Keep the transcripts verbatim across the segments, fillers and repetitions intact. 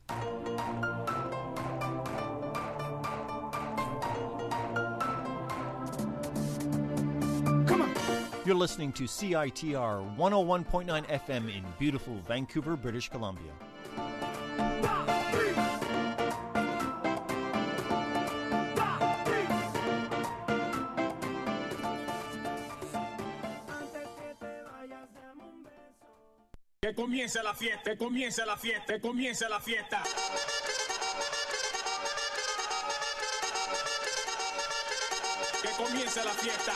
You're listening to C I T R one oh one point nine F M in beautiful Vancouver, British Columbia. Que comience la fiesta, que comience la fiesta, que comience la fiesta. Que comience la fiesta.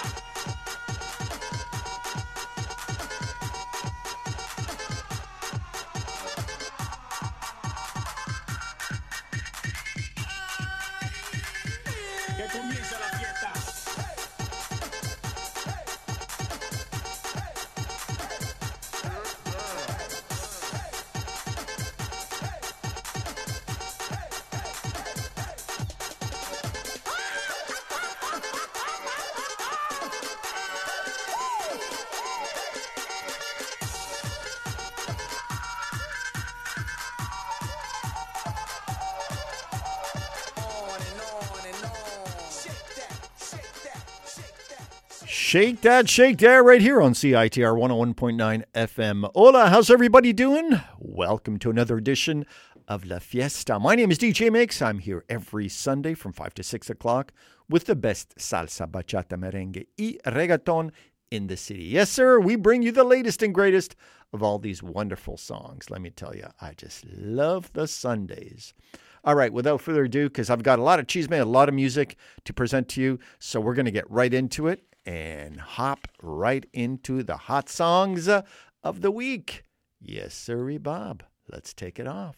Que comience la fiesta. Shake that, shake that right here on C I T R one oh one point nine F M. Hola, how's everybody doing? Welcome to another edition of La Fiesta. My name is D J Mix. I'm here every Sunday from five to six o'clock with the best salsa, bachata, merengue, y reggaeton in the city. Yes, sir, we bring you the latest and greatest of all these wonderful songs. Let me tell you, I just love the Sundays. All right, without further ado, because I've got a lot of chisme, a lot of music to present to you, so we're going to get right into it and hop right into the hot songs of the week. Yes, sirree, Bob. Let's take it off.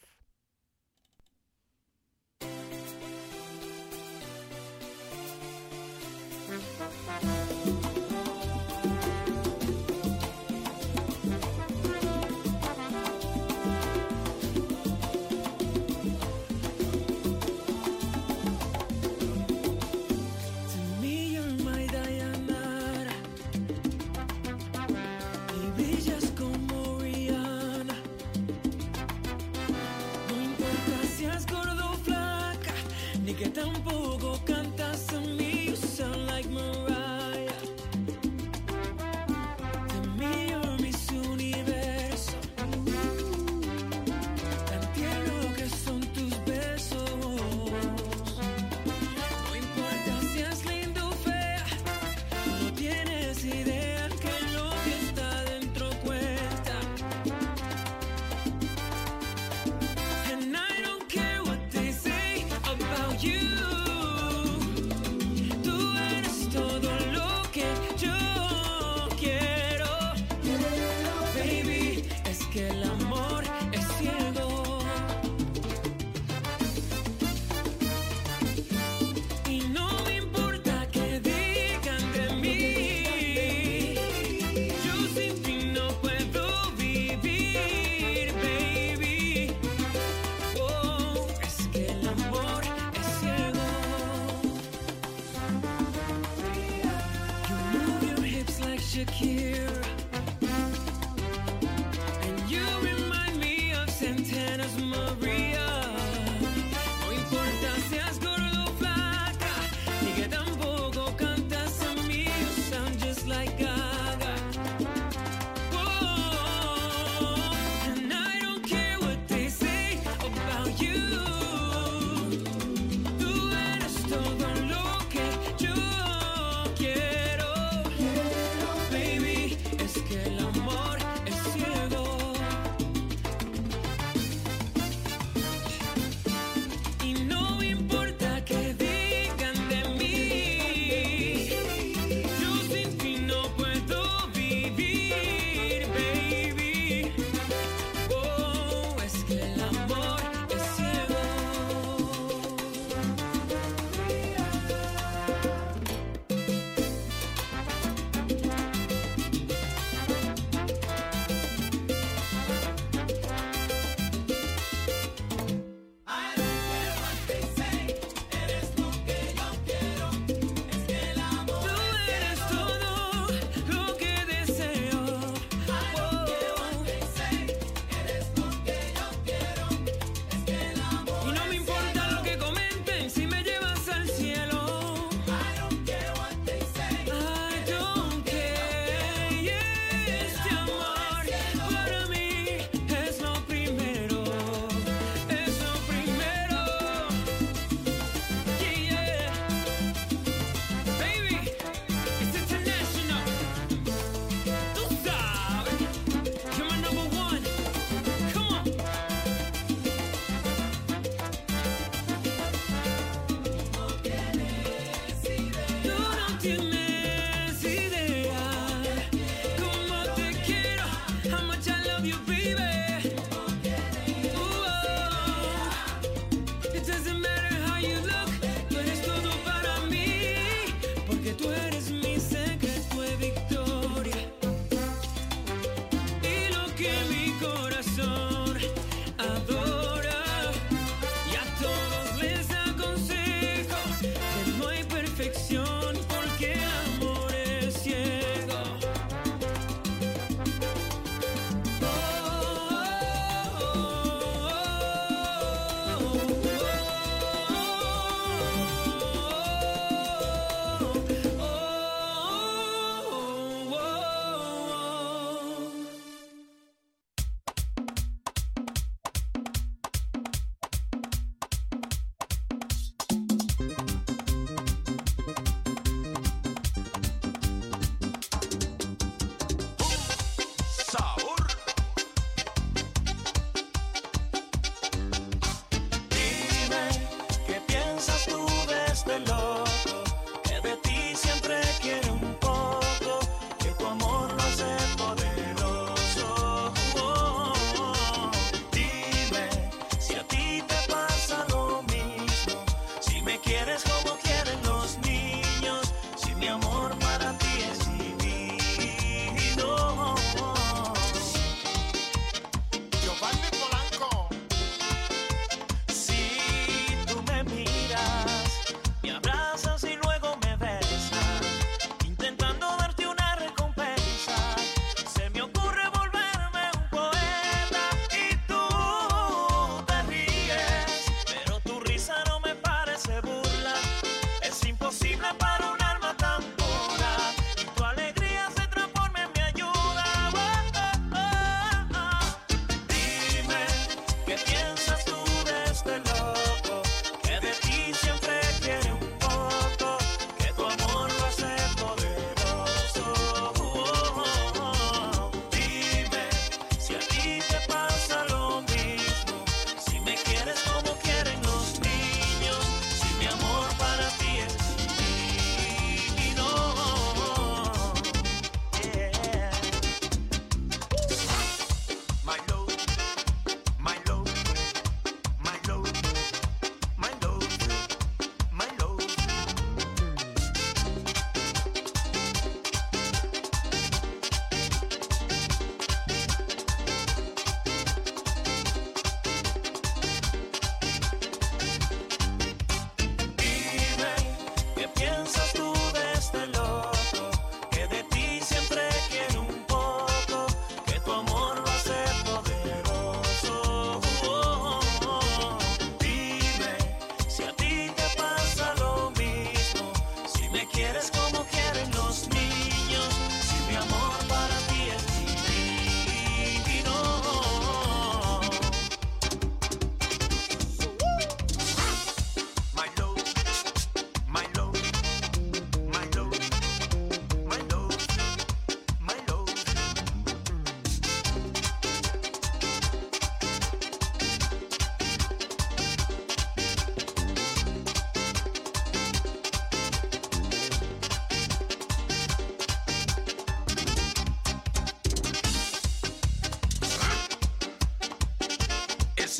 Que tampoco cantas a mí, you sound like Mariah. De mí you're Miss Universo. Tan tierno que son tus besos. No importa si es linda o fea, no tienes idea que lo que está dentro cuesta. And I don't care what they say about you.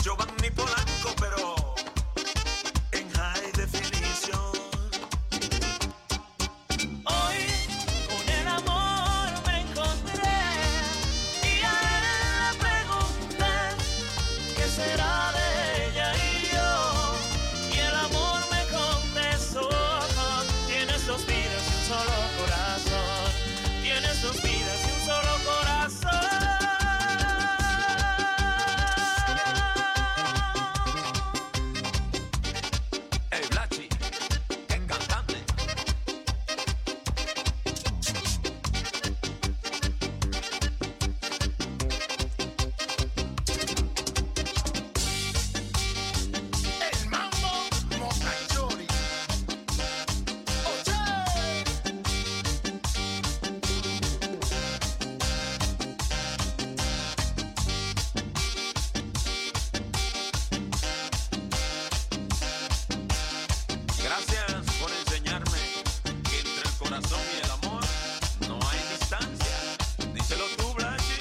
Giovanni Polanco, pero en high definition. Hoy con el amor me encontré y a él le pregunté qué será de ella y yo. Y el amor me contestó: tienes dos vidas y un solo corazón. Tienes dos vidas y un solo corazón. Hey, Blachi, en cantante. El mambo Mocachori. Gracias por enseñarme que entre el corazón y el amor no hay distancia. Díselo tú, Blachi.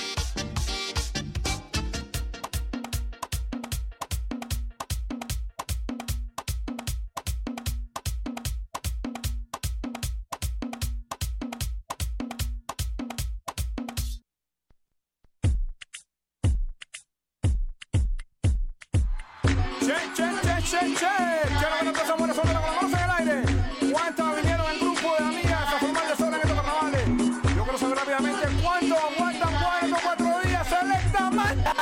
Che, che, che, che, che. Quiero ver estos amores sobre la conoce en el aire. ¿Cuántas vinieron en grupo de amigas a formar desorden en estos carnavales? Yo quiero saber rápidamente cuánto aguantan cuatro, cuatro días. Selecta manda.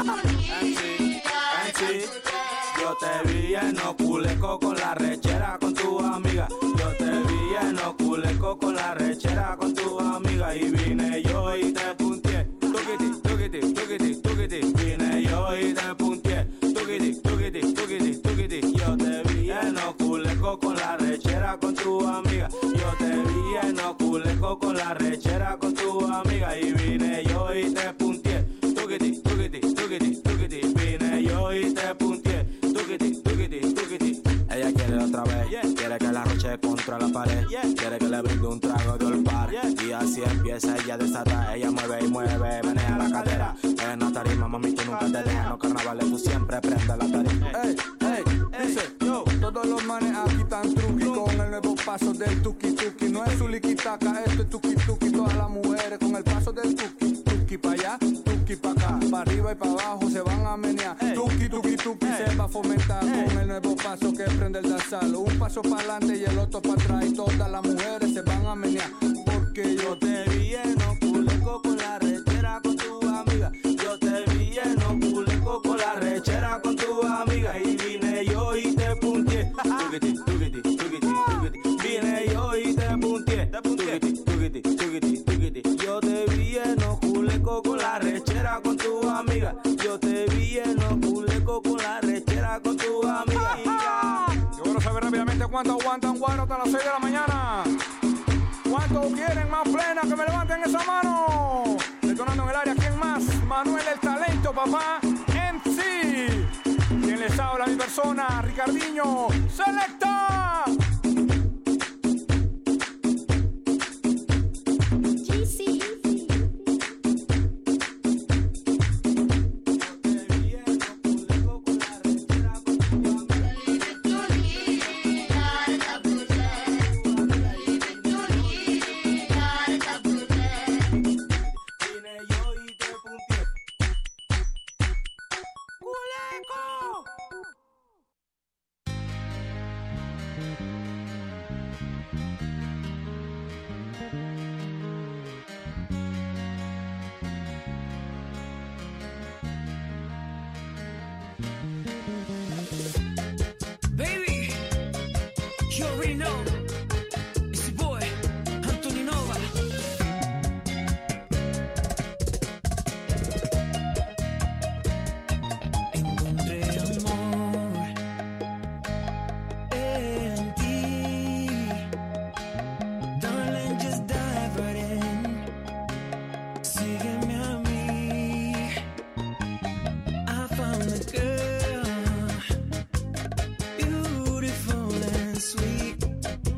Anchi, Anchi, yo te vi en Oculeco con la rechera con tu amiga. Yo te vi en Oculeco con la rechera con tu amiga. Y vine yo y te punteé. Tuquiti, tuquiti, tuquiti, tuquiti. Vine yo y te punteé. Tuquiti, tuquiti, tuquiti, tuquiti. Yo te vi en Oculeco con la rechera con tu amiga. Yo te vi en Oculeco con la rechera con tu amiga. Y vine yo y te punteé. Tuquiti, tuquiti, tuquiti, tuquiti. Vine yo y te punteé. Tuquiti, tuquiti, tuquiti. Ella quiere otra vez, yeah. Quiere que la roche contra la pared, yeah. Quiere que le brinde un trago de olpar, yeah. Y así empieza ella a desatar. Ella mueve y mueve, menea la cadera. En la tarima, mami, tú nunca te dejas. En los carnavales tú siempre prendes la tarima. Ey, ey, dice, yo, todos los manes aquí están truqui con el nuevo paso del tuki tuki. No es su liquitaca, esto es tuki tuki. Todas las mujeres con el paso del tuki tuki pa' allá, tuki pa' acá, pa' arriba y pa' abajo se van a menear. Tuki tuki tuki se va a fomentar con el nuevo paso que prende el danzal. Un paso para adelante y el otro para atrás y todas las mujeres se van a menear. Porque yo te vi en Oculeco con la rechera con tu amiga. Yo te vi en Oculeco con la rechera con tu amiga. Y vine yo y te punteé. Tuquiti, tuquiti, tuquiti, tuquiti. Vine yo y te punteé. Tuquiti, tuquiti, tuquiti, tuquiti. Yo te vi en Oculeco con la rechera con tu amiga. Yo te vi en Oculeco con la rechera con tu amiga. Yo quiero saber rápidamente cuánto aguantan guaro hasta las seis de la mañana. ¿Cuántos quieren más plena? Que me levanten esa mano. Detonando en el área, ¿quién más? Manuel el Talento, papá. M C. ¿Quién les habla? Mi persona, Ricardiño. ¡Selecta! Baby, you already know. It's your boy, Anthony Nova. Encontré amor en ti. Darling, just dive right in. Sígueme a mí. I found a girl, beautiful and sweet.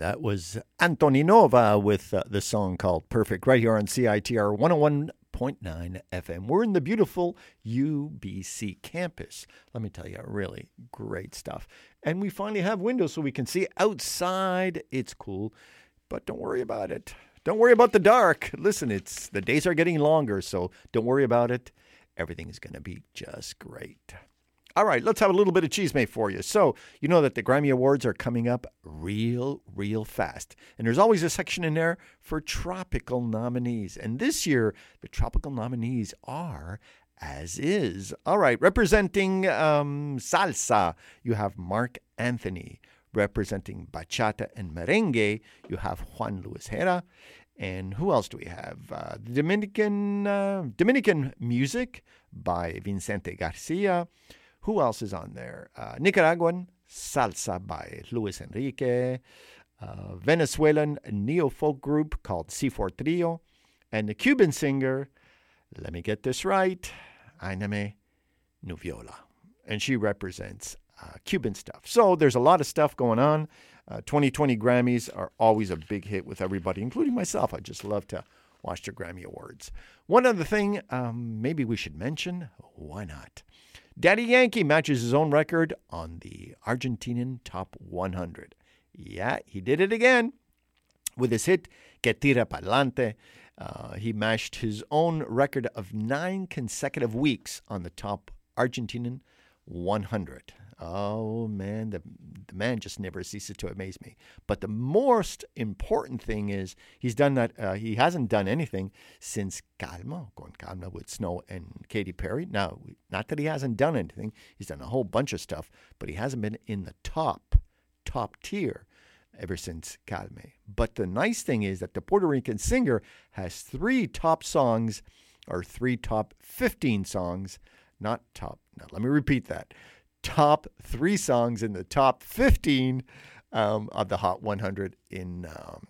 That was Antoni Nova with uh, the song called Perfect right here on C I T R one oh one point nine F M. We're in the beautiful U B C campus. Let me tell you, really great stuff. And we finally have windows so we can see outside. It's cool, but don't worry about it. Don't worry about the dark. Listen, it's the days are getting longer, so don't worry about it. Everything is going to be just great. All right, let's have a little bit of cheesemate for you. So, you know that the Grammy Awards are coming up real, real fast. And there's always a section in there for tropical nominees. And this year, the tropical nominees are As Is. All right, representing um, salsa, you have Mark Anthony. Representing bachata and merengue, you have Juan Luis Guerra. And who else do we have? Uh, Dominican, uh, Dominican music by Vicente Garcia. Who else is on there? Uh, Nicaraguan salsa by Luis Enrique. Uh, Venezuelan neo-folk group called C four Trio. And the Cuban singer, let me get this right, Ainame Nuviola. And she represents uh, Cuban stuff. So there's a lot of stuff going on. Uh, twenty twenty Grammys are always a big hit with everybody, including myself. I just love to watch the Grammy Awards. One other thing um, maybe we should mention, why not? Daddy Yankee matches his own record on the Argentinian Top one hundred. Yeah, he did it again. With his hit, Que Tira Pa'lante, uh, he matched his own record of nine consecutive weeks on the Top Argentinian one hundred. Oh, man, the, the man just never ceases to amaze me. But the most important thing is he's done that. Uh, he hasn't done anything since Calma, Con Calma with Snow and Katy Perry. Now, not that he hasn't done anything. He's done a whole bunch of stuff, but he hasn't been in the top, top tier ever since Calme. But the nice thing is that the Puerto Rican singer has three top songs, or three top fifteen songs, not top. Now, let me repeat that. Top three songs in the top fifteen um, of the Hot one hundred in um,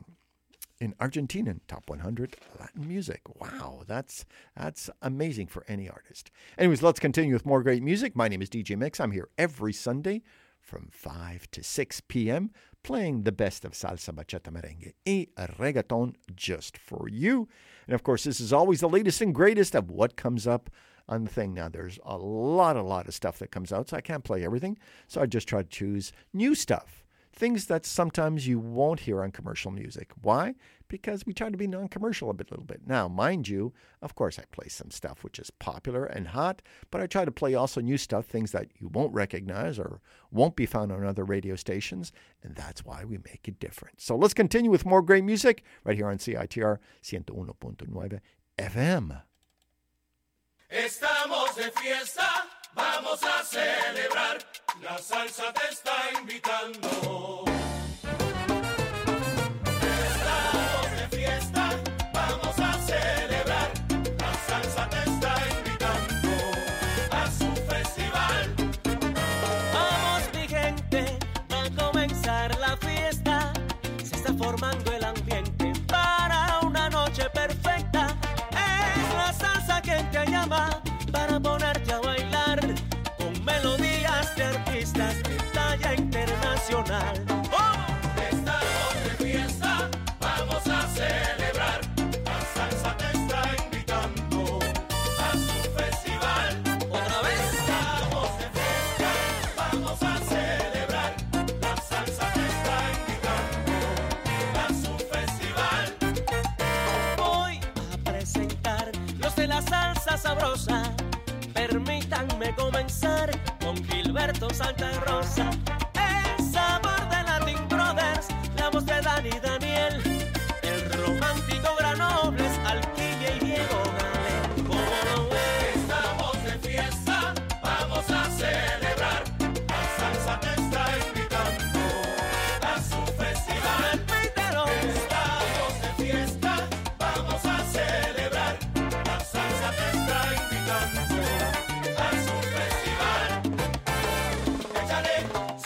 in Argentinian Top one hundred Latin music. Wow, that's that's amazing for any artist. Anyways, let's continue with more great music. My name is D J Mix. I'm here every Sunday from five to six p.m. playing the best of salsa, bachata, merengue, y reggaeton just for you. And of course, this is always the latest and greatest of what comes up on the thing. Now, there's a lot, a lot of stuff that comes out, so I can't play everything. So I just try to choose new stuff, things that sometimes you won't hear on commercial music. Why? Because we try to be non-commercial a bit, little bit. Now, mind you, of course, I play some stuff which is popular and hot, but I try to play also new stuff, things that you won't recognize or won't be found on other radio stations, and that's why we make it different. So let's continue with more great music right here on C I T R one oh one point nine F M. Estamos de fiesta, vamos a celebrar, la salsa te está invitando. Estamos de fiesta, vamos a celebrar, la salsa te está invitando a su festival. Vamos mi gente, va a comenzar la fiesta, se está formando el ambiente para una noche perfecta. Es la salsa que te llama para ponerte a bailar con melodías de artistas de talla internacional. ¡Oh! Estamos de fiesta, vamos a celebrar, la salsa te está invitando a su festival. Otra vez. Estamos de fiesta, vamos a celebrar, la salsa te está invitando a su festival. Voy a presentar los de la salsa sabrosa. Permítanme comenzar con Gilberto Santa Rosa. El sabor de Latin Brothers, la voz de Dani Daniel. El romántico Granobles, Alquimia y Diego Galen. ¿Cómo lo ves? Estamos de fiesta, vamos a celebrar, la salsa te está invitando a su festival. Repítelo. Estamos de fiesta, vamos a celebrar, la salsa te está invitando a su festival. Échale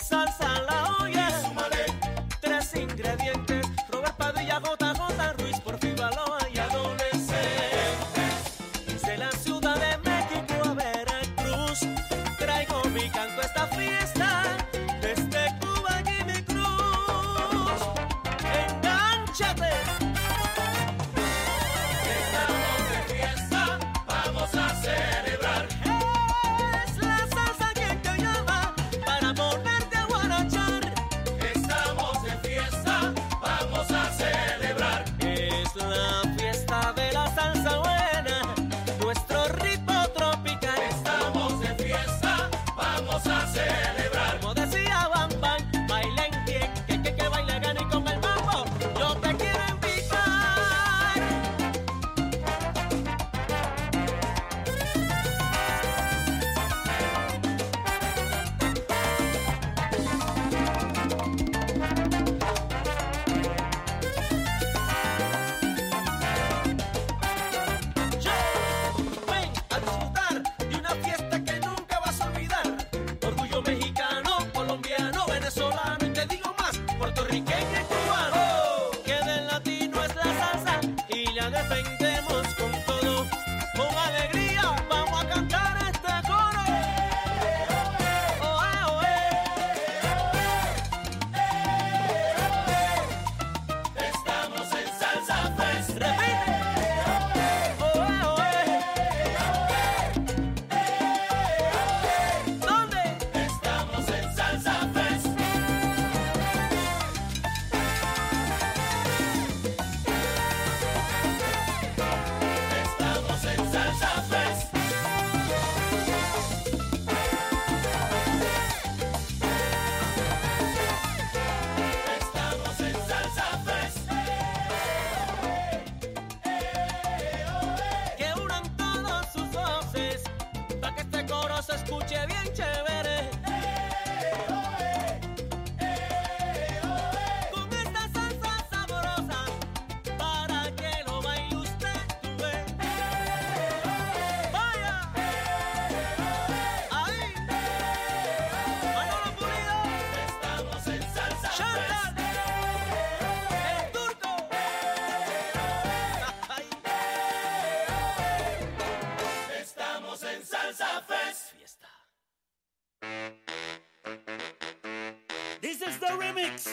is the remix.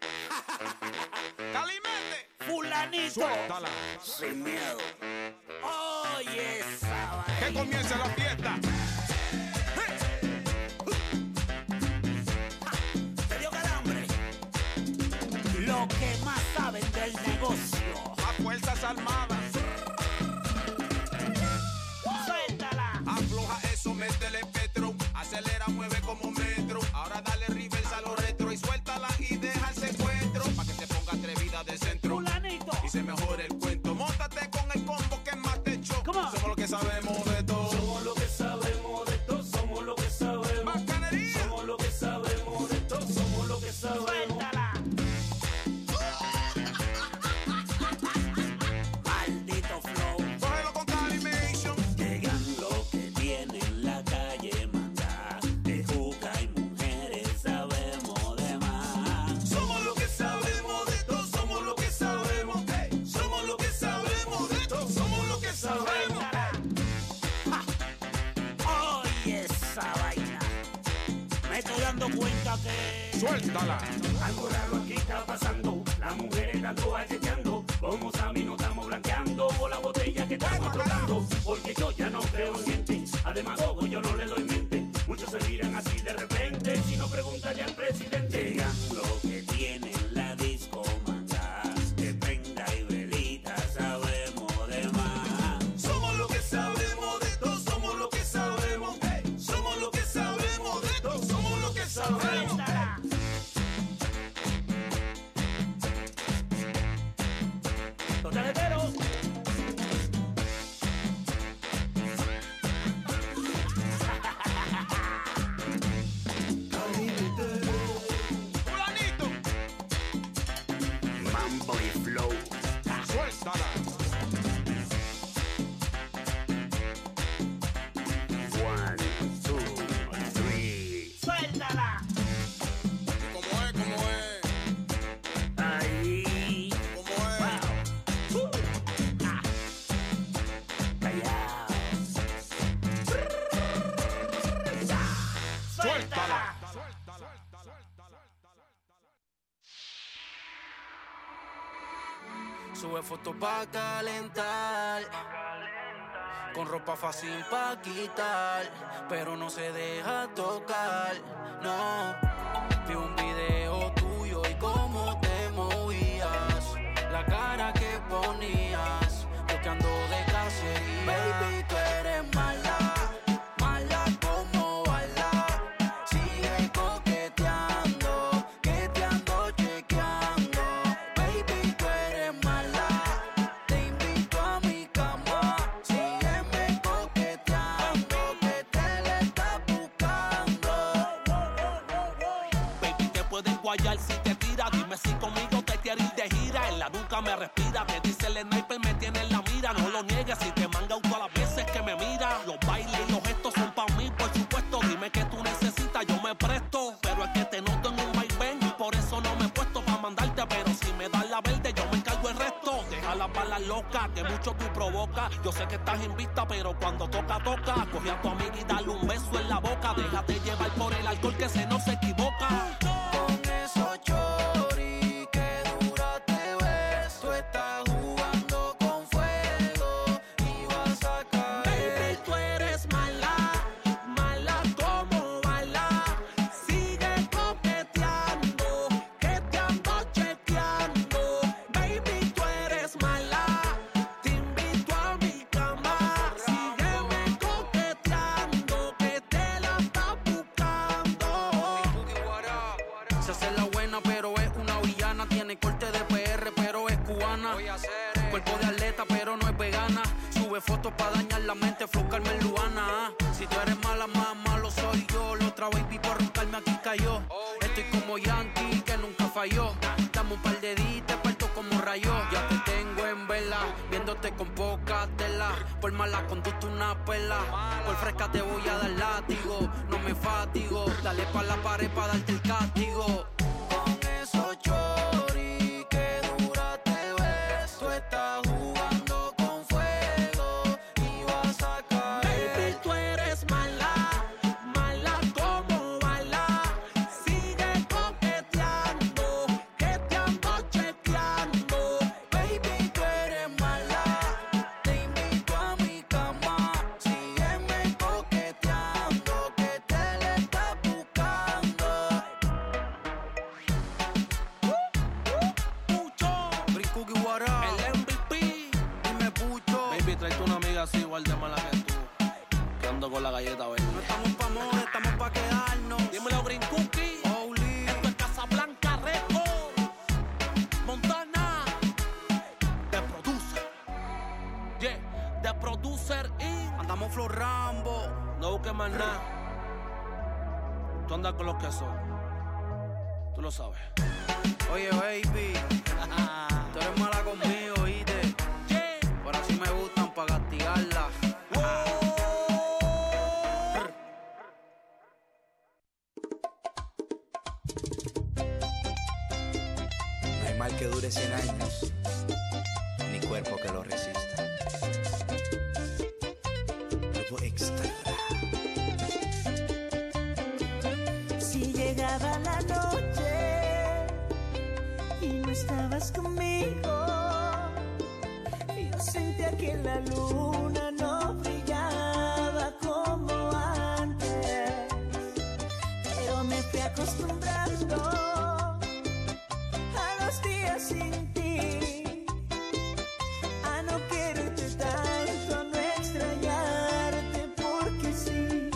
Calimete. Fulanito. Suéltala. Sin miedo. Oye, esa Que vaina. comience la fiesta. ¿Te dio calambre? Lo que más saben del negocio. A fuerzas armadas. Suéltala. Afloja eso, métele petro. Acelera, mueve como metro. Ahora dale reverse a lo retro y suéltala y deja el secuestro. Pa' que te ponga atrevida de centro Fulanito. y se mejore el cuento. Móntate con el combo que más te echó. Come on. Somos los que sabemos de todo. Somos lo que sabemos de todo, somos lo que sabemos. Bacanería. Somos lo que sabemos de todo, somos lo que sabemos. Suéltala. Maldito flow. Cógelo con Calimation. Llegan lo que tienen la calle manda. De juca y mujeres sabemos de más. Somos los que sabemos de todo. Somos los que sabemos. Hey. Somos los que sabemos de todo. Somos los que sabemos. Suéltala. Ja. Oye, esa vaina. Me estoy dando cuenta que Suéltala. Algo raro aquí está pasando. Las mujeres están todas chequeando. Como Sammy no estamos blanqueando. Por la botella que estamos trotando. Porque yo ya no creo en gente. Además, ojo, yo no le doy mente. Muchos se miran así de repente. Si no, pregúntale al presidente. Digan lo que tiene la disco manda. De prenda y velita sabemos de más. Somos los que sabemos de todo. Somos los que sabemos. Hey. Somos los que sabemos de todo. Somos los que sabemos. suéltala. Totaletero. Fulanito. Mambo y flow. Suéltala. One, two, three. Suéltala. ¿Cómo es? ¿Cómo es? Ahí. ¿Cómo es? Uh. Ah. Callao. Suéltala. Sube fotos pa' calentar, con ropa fácil pa' quitar, pero no se deja tocar, no. Vi un video tuyo y cómo te movías, la cara que ponías, yo que ando de cacería. Baby, tú eres mala, mala como bala, sigue coqueteando, que te ando chequeando. Baby, tú eres mala, te invito a mi cama, sígueme coqueteando, que te le estás buscando. Baby, te puedes guayar si te tira. Dime si conmigo te quieres ir de gira. En la nuca me respira. Te dice el sniper, me tiene en la mira. No lo niegues si te manga todas las veces que me mira. Los bailes y los gestos son pa' mí, por supuesto. Dime que tú necesitas, yo me presto. Pero es que te noto en un vaivén y por eso no me he puesto pa' mandarte. Pero si me das la verde, yo me encargo el resto. Deja las balas locas, que mucho tú provocas. Yo sé que estás en vista, pero cuando toca, toca. Coge a tu amiga y dale un beso en la boca. Déjate llevar por el alcohol que se no se equivoca. Con esos chori que dura te ves, tú estás jugando con fuego y vas a caer. Baby, tú eres mala, mala como bala. Sigue coqueteando, que te ando chequeando. Baby, tú eres mala, te invito a mi cama. Sígueme coqueteando, que te la estás buscando. Se hace la buena, pero es una villana. Tiene corte de P R, pero es cubana. Cuerpo de atleta, pero no es vegana. Sube fotos pa' dañar la mente, flow Carmen Luana. Si tú eres mala, más malo soy yo. La otra baby por roncarme aquí cayó. Estoy como Yankee, que nunca falló. Dame un par de días, te parto como rayo. Ya te tengo en vela, viéndote con poca tela. Por mala conducta una pela. Por fresca te voy a dar látigo. No me fatigo, dale pa' la pared pa' darte el castigo. Con esos chori que dura te ves, tú estás jugando con fuego y vas a caer. Baby, tú eres mala, mala como bala. Sigue coqueteando. tráete una amiga así igual de mala que tú. Que ando con la galleta verde. No estamos pa' moda, estamos pa' quedarnos. Dímelo, Green Cookie. Holy. Esto es Casablanca Record. Montana. The Producer. Yeah, The Producer Inc. Andamos Flow Rambo. No busques más nada. Tú andas con los que son. Tú lo sabes. Oye, baby, tú eres mala conmigo, ¿oíste? Yeah. Pero así me gustan pa' castigarla. No hay mal que dure cien años, ni cuerpo que lo resista. Grupo Extra. Si llegaba la noche y no estabas conmigo, yo sentía que la luna no brillaba como antes, pero me fui acostumbrando a los días sin ti, a no quererte tanto, a no extrañarte porque sí.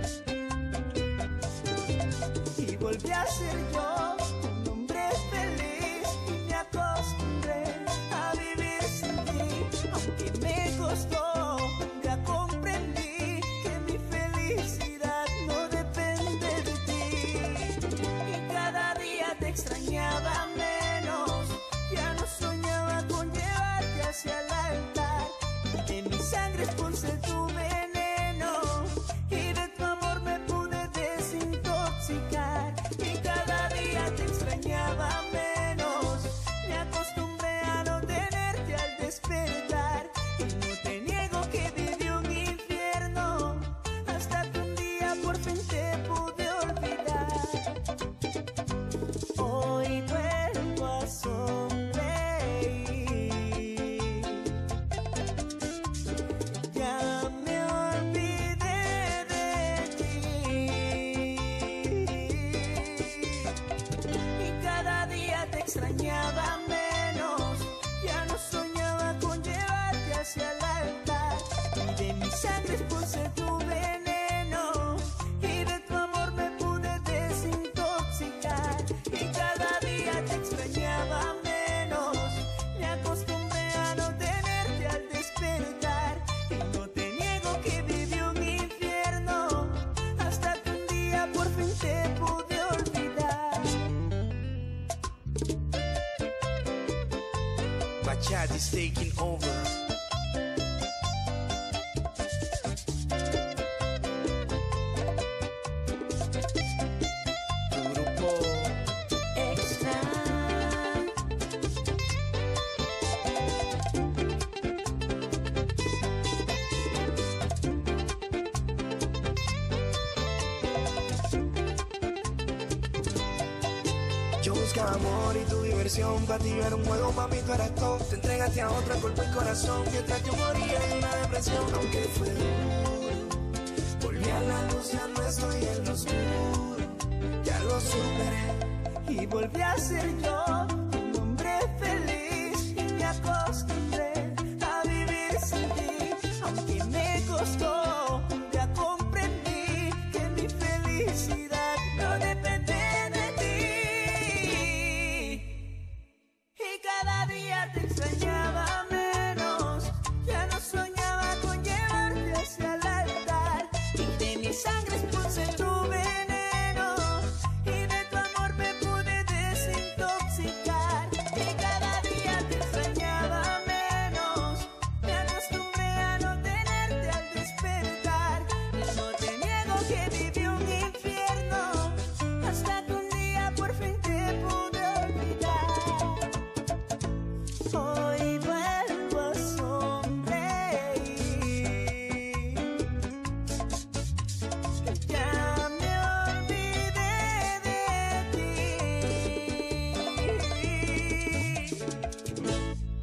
Y volví a ser yo, un hombre feliz, y me acostumbré a vivir sin ti, aunque me costó, ya comprendí que mi felicidad no depende de ti. Y cada día te extrañaba menos, ya no soñaba con llevarte hacia el altar, de mi sangre expulsé tu veneno, y de tu amor me pude desintoxicar. Y cada día te extrañaba menos, me acostumbré a no tenerte al despertar, y no te niego que viví un infierno, hasta que un día por fin te pude olvidar. Hoy vuelvo a sonreír, ya me olvidé de ti, y cada día te extrañaba menos, ya no soñaba con llevarte hacia el altar, y de mi sangre expulsé tu veneno, y de tu amor me pude desintoxicar. Y cada día te extrañaba menos, me acostumbré a no tenerte al despertar, y no te niego que viví un infierno, hasta que un día por fin te pude olvidar. Bachata is taking over. Tu grupo Extra. Yo buscaba amor y tu diversión. Para ti yo era un juego, mami, tú eras todo. Te entregaste a otra cuerpo y corazón, mientras yo moría en una depresión. Aunque fue duro, volví a la luz, ya no estoy en lo oscuro. Ya lo superé. Y volví a ser yo, un hombre feliz, y me acostumbré a vivir sin ti, aunque me costó, ya comprendí que mi felicidad no depende de ti. Y cada día te extrañaba menos, ya no soñaba con llevarte hacia el altar, y de mi sangre expulsé tu veneno, y de tu amor me pude desintoxicar. Y cada día te extrañaba menos, me acostumbré a no tenerte al despertar, y no te niego que viví un infierno, hasta que un día por fin te pude olvidar. Hoy vuelvo a sonreír, ya me olvidé de ti.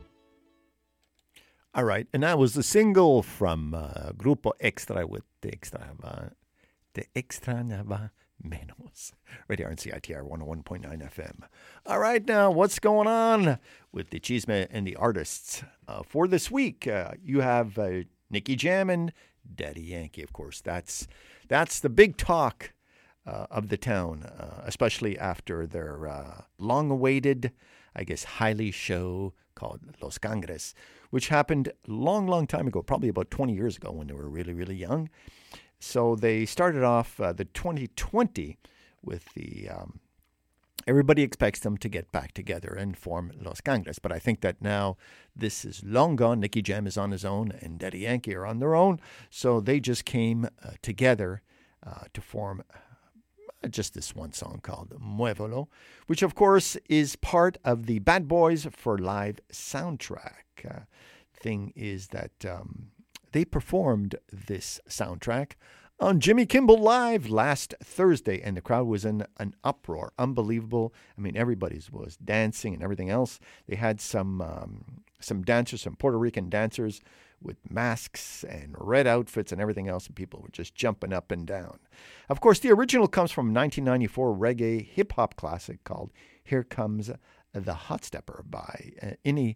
All right, and that was the single from uh, Grupo Extra with Te Extrañaba. Te Extrañaba. menos. Right here on C I T R one oh one point nine F M. All right, now, what's going on with the Chisme and the artists? Uh, for this week, uh, you have uh, Nicky Jam and Daddy Yankee, of course. That's, that's the big talk uh, of the town, uh, especially after their uh, long-awaited, I guess, highly show called Los Cangres, which happened a long, long time ago, probably about twenty years ago when they were really, really young. So they started off uh, the twenty twenty with the, um, everybody expects them to get back together and form Los Cangres. But I think that now this is long gone. Nicky Jam is on his own and Daddy Yankee are on their own. So they just came uh, together uh, to form just this one song called Muévelo, which of course is part of the Bad Boys for Live soundtrack. Uh, thing is that um, they performed this soundtrack on Jimmy Kimmel Live last Thursday, and the crowd was in an uproar. Unbelievable. I mean, everybody was dancing and everything else. They had some um, some dancers, some Puerto Rican dancers with masks and red outfits and everything else, and people were just jumping up and down. Of course, the original comes from nineteen ninety-four reggae hip-hop classic called Here Comes the Hot Stepper by uh, Inni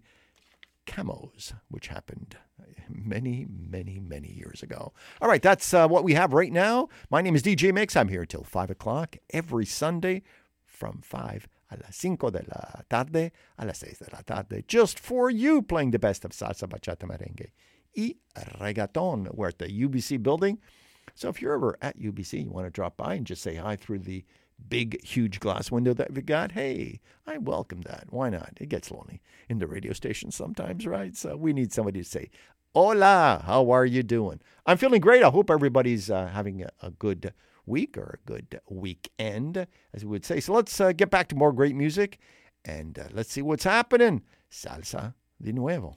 Camos, which happened many, many, many years ago. All right, that's uh, what we have right now. My name is D J Mix. I'm here until five o'clock every Sunday from five a las cinco de la tarde a las seis de la tarde, just for you, playing the best of salsa, bachata, merengue, y reggaeton. We're at the U B C building. So if you're ever at U B C, you want to drop by and just say hi through the big, huge glass window that we got, hey, I welcome that. Why not? It gets lonely in the radio station sometimes, right? So we need somebody to say, hola, how are you doing? I'm feeling great. I hope everybody's uh, having a, a good week or a good weekend, as we would say. So let's uh, get back to more great music, and uh, let's see what's happening. Salsa de nuevo.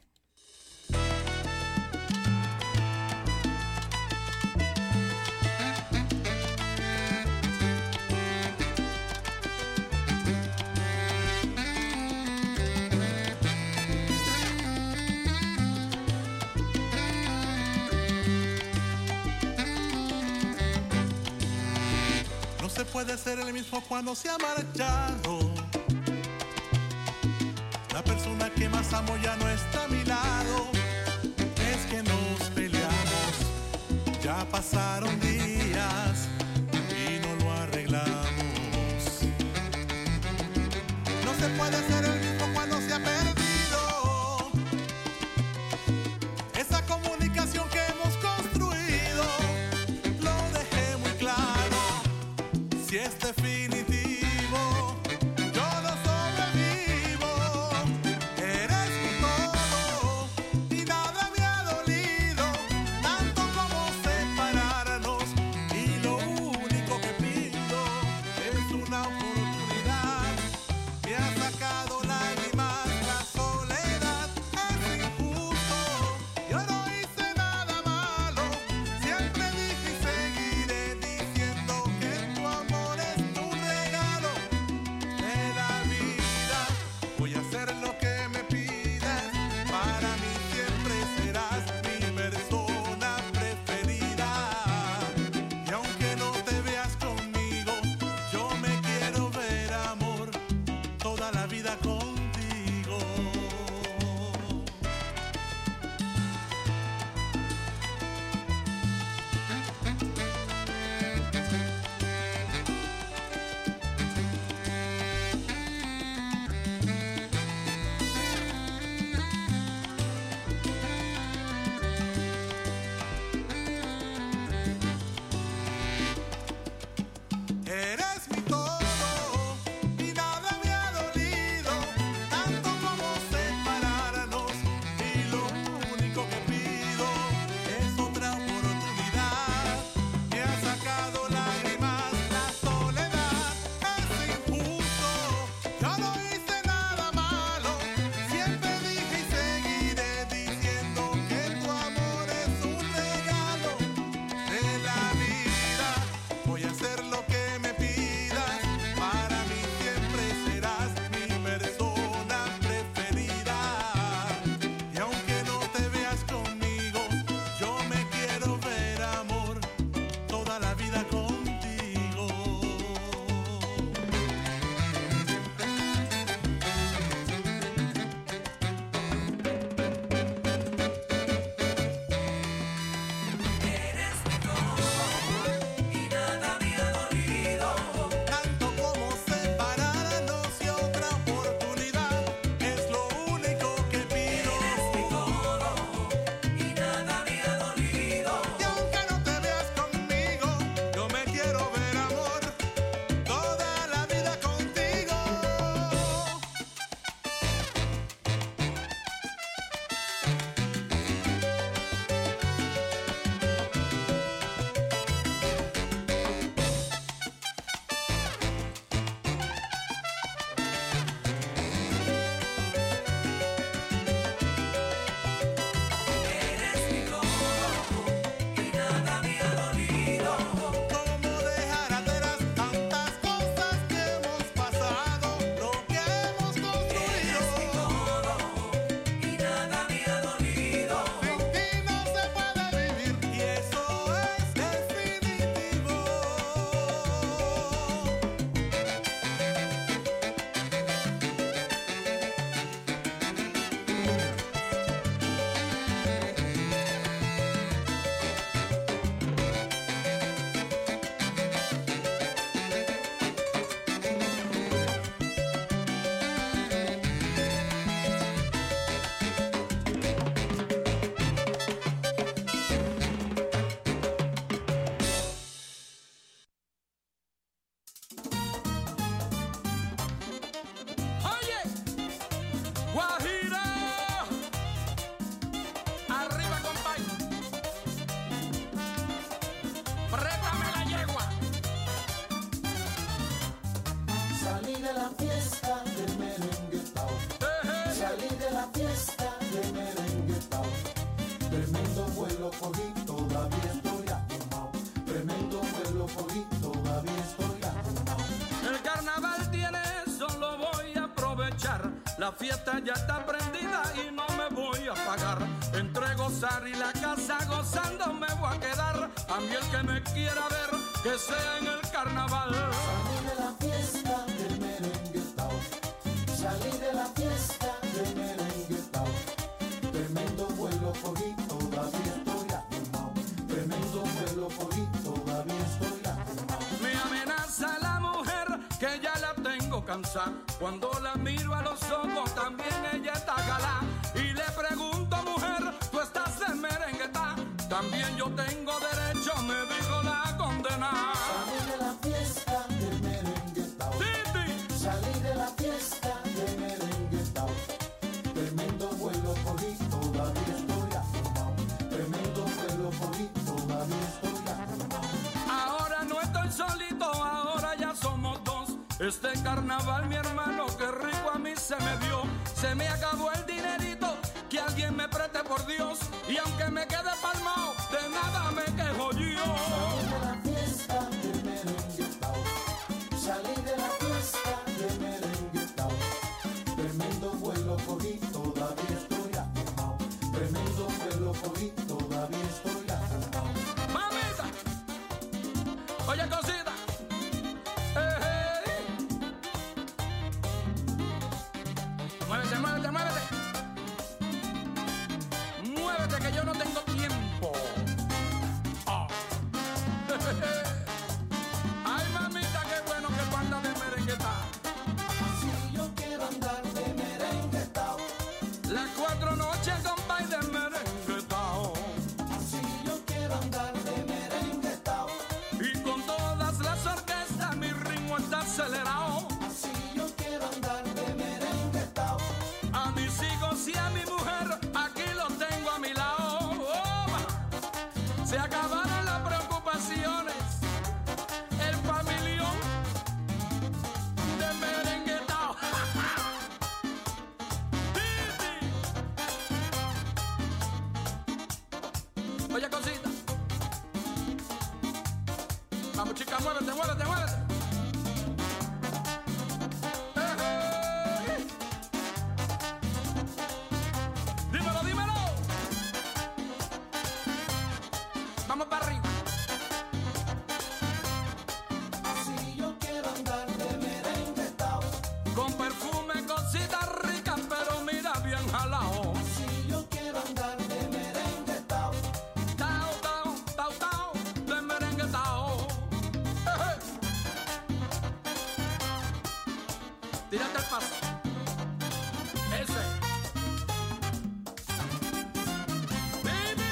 Se puede ser el mismo cuando se ha marchado. La persona que más amo ya no está a mi lado. Es que nos peleamos, ya pasaron días y no lo arreglamos. No se puede ser el mismo cuando se ha perdido esa comunicación que hemos construido. Lo dejé muy claro. Si es definitivo, yo lo sobrevivo. Eres mi todo y nada me ha dolido tanto como separarnos. Y lo único que pido es una oportunidad. Me ha sacado fiesta del merenguetao. Salí de la fiesta del merenguetao. Tremendo vuelo cogí, todavía estoy afirmado. Tremendo vuelo cogí, todavía estoy afirmado. El carnaval tiene eso, lo voy a aprovechar. La fiesta ya está prendida y no me voy a apagar. Entre gozar y la casa gozando me voy a quedar. A mí el que me quiera ver, que sea en el carnaval. Salí de la fiesta del merenguetao. Salí de la fiesta del merenguetao. Tremendo vuelo cogí, todavía estoy afirmado. Tremendo vuelo cogí, todavía estoy afirmado. Me amenaza la mujer que ya la tengo cansada. Cuando la miro a los ojos también ella está galá. Y le pregunto, mujer, ¿tú estás en merenguetá? También yo tengo derecho, me dijo la condena. Salí de la fiesta del merenguetao. Sí, salí de la fiesta del merenguetao. Tremendo vuelo cogí, todavía estoy afirmado. Tremendo vuelo cogí, todavía estoy afirmado. Ahora no estoy solito, ahora ya somos dos. Este carnaval, mi hermano, qué rico a mí se me dio. Se me acabó el dinerito, que alguien me preste por Dios. Y aunque me quede palmao, de nada me quejo yo. Salí de la fiesta del merenguetao. Salí de la fiesta del merenguetao. Tremendo vuelo cogí, todavía estoy afirmado. Tremendo vuelo cogí, todavía estoy afirmado. Mamita, oye cosita. Eh, eh. Muévete, muévete, muévete. Muévete que yo no tengo tiempo. Oh. Ay, mamita, qué bueno que tú andas de merenguetao. Así yo quiero andar de merenguetao. Las cuatro noches, compay, de merenguetao. Así yo quiero andar de merenguetao. Y con todas las orquestas mi ritmo está acelerado. Así yo quiero andar de merenguetao. A mis hijos y a mi mujer aquí los tengo a mi lado. Oh, se acabaron las preocupaciones. El familión de merenguetao. Oye cosita. Vamos chica, muévete, muévete, muévete. Eh, eh. Dímelo, dímelo. Vamos para arriba. Así yo quiero andar de merenguetao. Con perfume, cositas ricas, pero mira bien jalao. Así yo quiero andar de merenguetao. Tao, tao, tao, tao, de merenguetao. Eh, eh. Tírate el paso. Ese. Baby.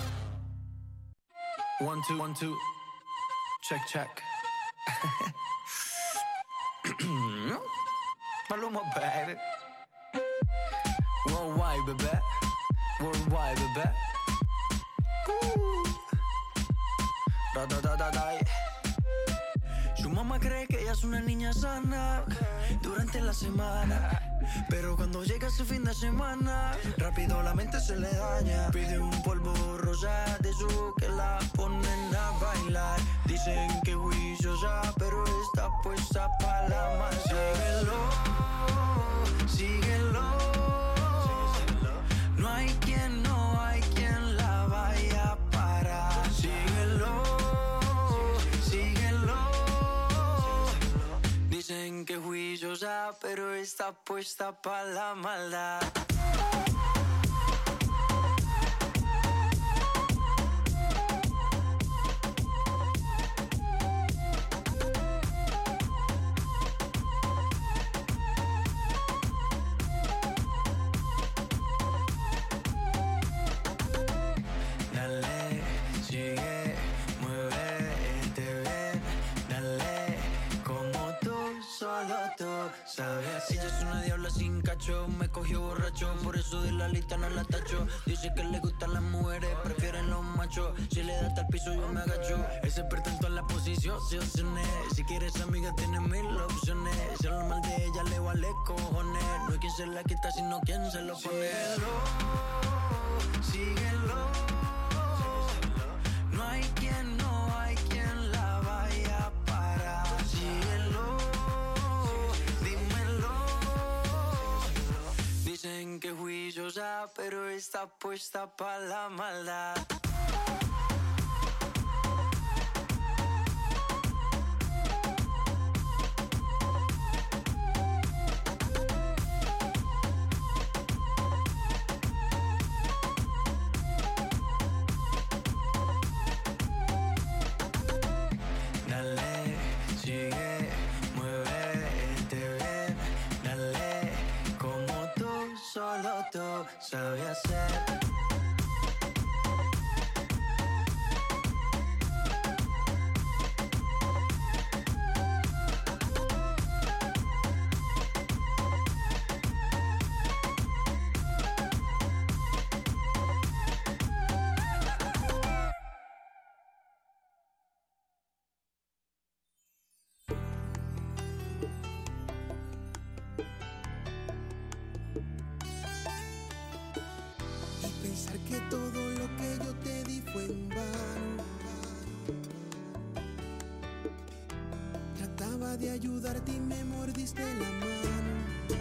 One, two, one, two. Check, check. Maluma, baby. Worldwide, baby. Worldwide, baby. Ooh. Da, da, da, da, da. Su mamá cree que ella es una niña sana durante la semana, pero cuando llega ese fin de semana, rápido la mente se le daña. Pide un polvo rosa de su que la ponen a bailar. Dicen que juiciosa, pero está puesta para la maldad. Síguelo, síguelo. No hay quien, no hay quien la vaya a parar. Síguelo, síguelo. Dicen que juiciosa, pero está puesta para la maldad. Dale, sigue, muévete bien. Dale, como tú, solo tú sabes. Ella es una diabla sin cacho, me cogió borracho, por eso de la lista no la tacho. Dice que le gustan las mujeres, prefieren los machos. Si le da hasta el piso yo me agacho. Es experta en todas las posiciones. Si quieres amiga tienes mil opciones. Si hablo mal de ella le voy a Dime quién se la quita, si no quién se lo pone. Síguelo, síguelo. No hay quien, no hay quien la vaya a parar. Síguelo, dímelo. Dicen que juiciosa, pero está puesta pa' la maldad. Sabe hacer. Pensar que todo lo que yo te di fue en vano. Trataba de ayudarte y me mordiste la mano.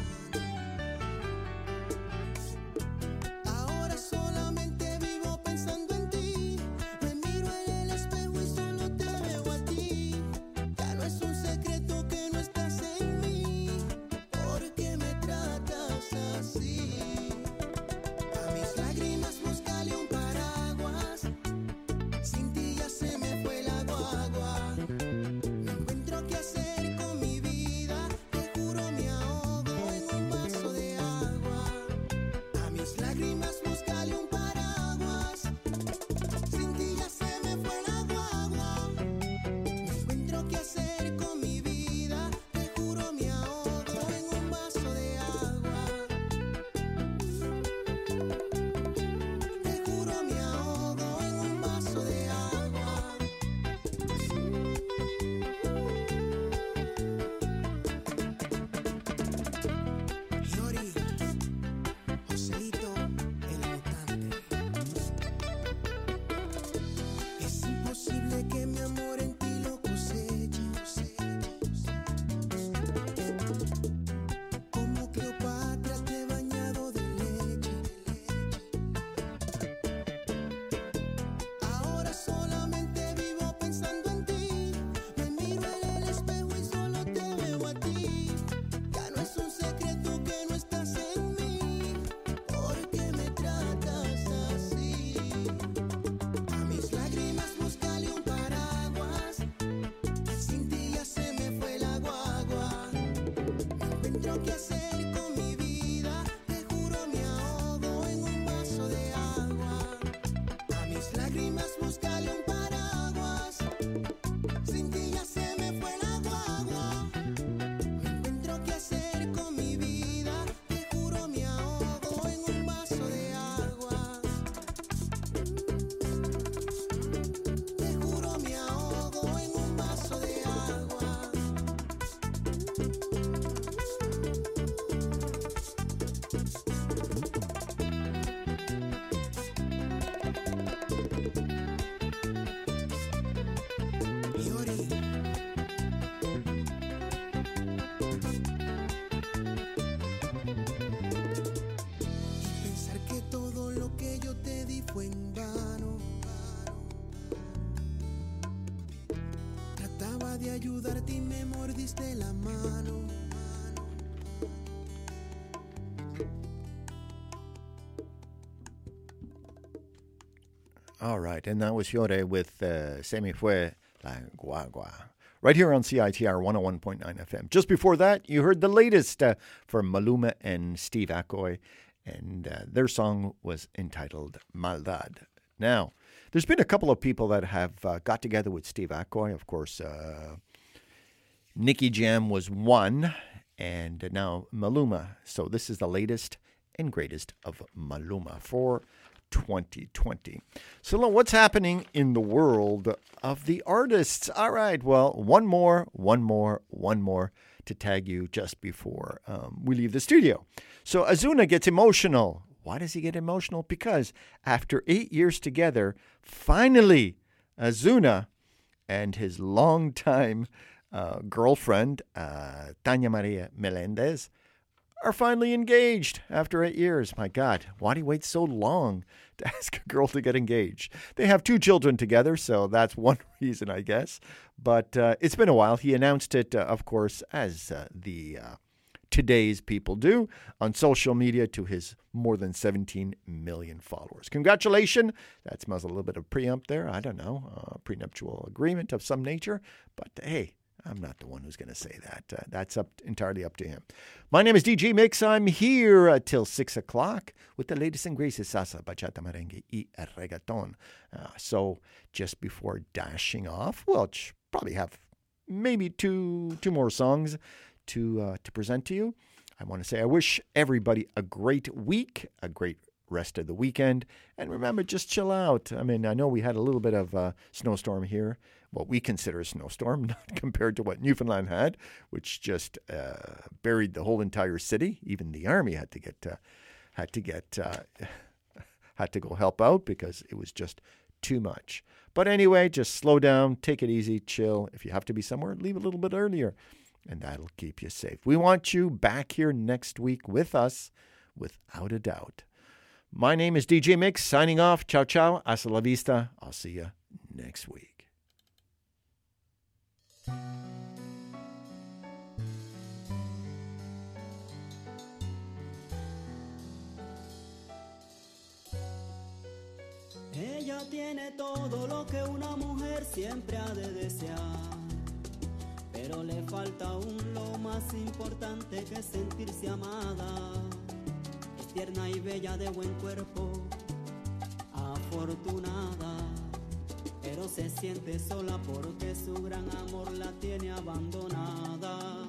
Ahora solamente vivo pensando en ti. Me miro en el espejo y solo te veo a ti. Ya no es un secreto que no estás en mí. ¿Por qué me tratas así? Lágrimas, búscale un paraguas. Sin ti ya se me fue la guagua. No encuentro qué hacer con mi vida. Te juro me ahogo en un vaso de agua. A mis lágrimas, búscale un paraguas. Sin ti ya se me fue la guagua. No encuentro qué hacer con mi vida. Te juro me ahogo en un vaso de agua. Que mi amor en ti lo coseche. Como Cleopatra te he bañado de leche. Ahora solamente vivo pensando en ti. Me miro en el espejo y solo te veo a ti. Ya no es un secreto que no estás en mí. ¿Por qué me tratas así? A mis lágrimas búscale un paraguas. Sin ti ya se me fue la guagua. No encuentro qué hacer con mi vida. Te juro me ahogo en un vaso de agua. A mis lágrimas búscale un paraguas. Sin ti ya se me fue la guagua. No encuentro qué hacer con mi vida. Te juro me ahogo en un vaso de agua. Te juro me ahogo en un vaso de agua. Yori. Y pensar que todo lo que yo te di fue en vano. Trataba de ayudarte y me mordiste la mano. All right, and that was Yore with uh, Se Me Fue La Guagua. Right here on C I T R one oh one point nine F M. Just before that, you heard the latest uh, from Maluma and Steve Aoki, and uh, their song was entitled Maldad. Now, there's been a couple of people that have uh, got together with Steve Aoki. Of course, uh, Nicky Jam was one, and now Maluma. So this is the latest and greatest of Maluma for twenty twenty. So what's happening in the world of the artists? All right, well, one more, one more, one more. to tag you just before um, we leave the studio. So Azuna gets emotional. Why does he get emotional? Because after eight years together, finally, Azuna and his longtime uh, girlfriend, uh, Tania Maria Melendez, are finally engaged after eight years. My God, why do you wait so long to ask a girl to get engaged? They have two children together, so that's one reason, I guess. But uh, it's been a while. He announced it, uh, of course, as uh, the uh, today's people do, on social media to his more than seventeen million followers. Congratulations. That smells a little bit of prenup there. I don't know, a prenuptial agreement of some nature. But hey, I'm not the one who's going to say that. Uh, that's up entirely up to him. My name is D J Mix. I'm here uh, till six o'clock with the latest and greatest salsa, bachata, merengue, y reggaeton. Uh, so just before dashing off, we'll probably have maybe two two more songs to uh, to present to you. I want to say I wish everybody a great week, a great rest of the weekend. And remember, just chill out. I mean, I know we had a little bit of a snowstorm here, what we consider a snowstorm, not compared to what Newfoundland had, which just uh, buried the whole entire city. Even the army had to get uh, had to get uh, had to go help out because it was just too much. But anyway, just slow down, take it easy, chill. If you have to be somewhere, leave a little bit earlier, and that'll keep you safe. We want you back here next week with us, without a doubt. My name is D J Mix, signing off. Ciao, ciao. Hasta la vista. I'll see you next week. Ella tiene todo lo que una mujer siempre ha de desear, pero le falta aún lo más importante, que es sentirse amada. Es tierna y bella, de buen cuerpo, afortunada, pero se siente sola porque su gran amor la tiene abandonada.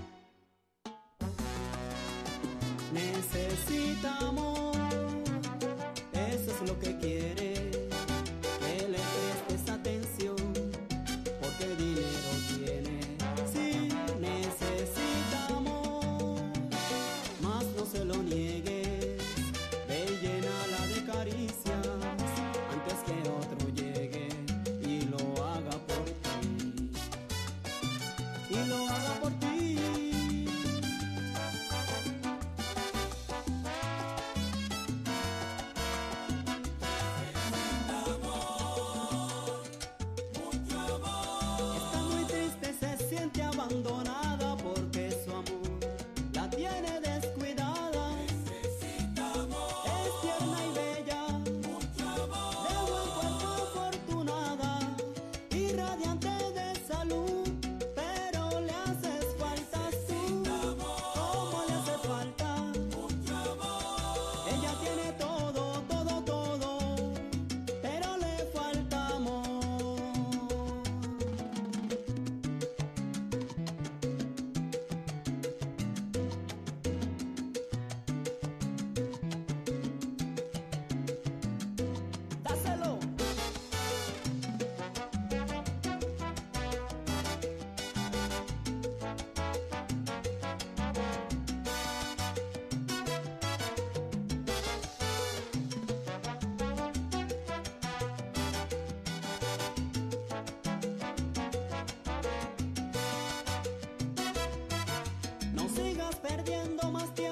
Necesita amor, eso es lo que quiere, que le prestes atención, porque dinero tiene. Sí, necesita amor, mas no se lo niegues, ve y llénala de caricias antes que otro llegue y lo haga por ti, y lo haga por ti. Abandonada porque su amor la tiene descuidada. Necesita amor, es tierna y bella, mucho amor, de buen cuerpo, afortunada y radiante de salud, pero le haces falta tú. ¿Cómo le hace falta? Mucho amor. Ella tiene todo, todo, todo, pero le falta amor. Dáselo. No sigas perdiendo más tiempo.